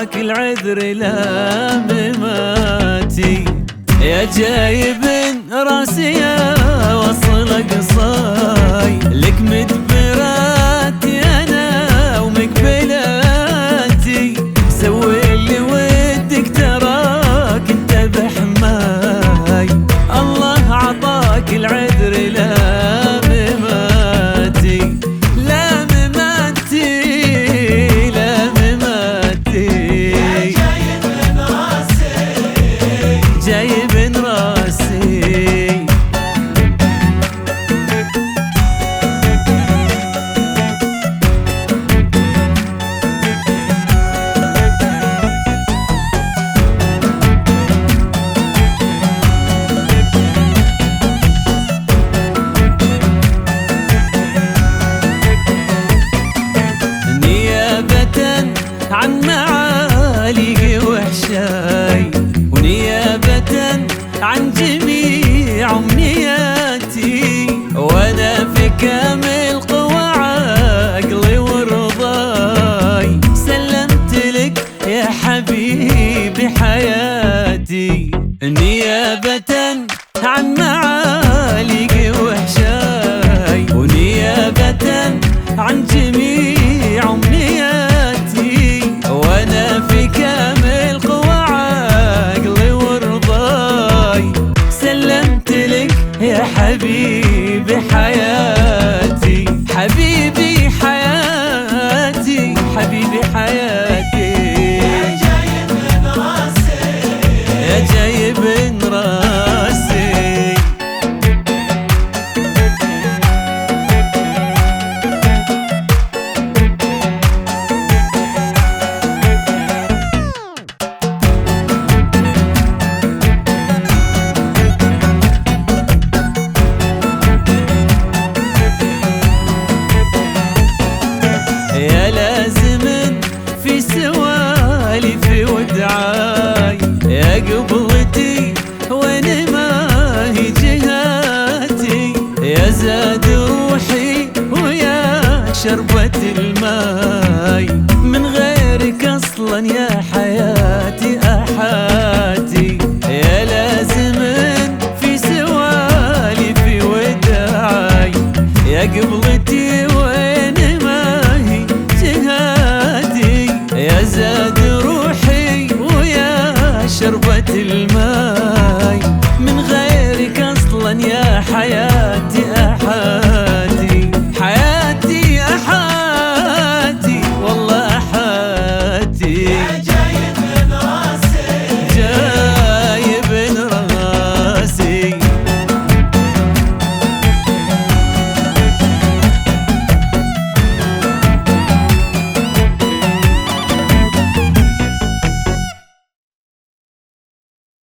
عطاك العذر لا مماتي، يا جايب راسي يا وصل قصاي، لك مدبراتي انا ومقبلاتي، سوي اللي ودك تراك انت بحماي، الله عطاك العذر لا مماتي، لا مماتي لا مماتي، جايب راسي جايب راسي. عن معالي وحشاي، ونيابة عن جميع أمنياتي، وأنا في كامل قوى عقلي ورضاي، سلمت لك يا حبيبي حياتي، نيابة عن معالي وحشاي، ونيابة عن جميع أمنياتي، وأنا في كامل قوى عقلي ورضاي، سلمت لك يا حبيبي حياتي، حبيبي حياتي، حبيبي حياتي، يا جايب راسي يا جايب راسي. يا لازم في سوالي في ودعاي، يا قبلتي وين ما هي جهاتي، يا زاد روحي ويا شربة الماي، من غيرك اصلا يا حياتي احاتي، يا لازم في سوالي في ودعاي، يا قبلتي وين ما هي جهاتي، يا زاد روحي ويا شربة الماء.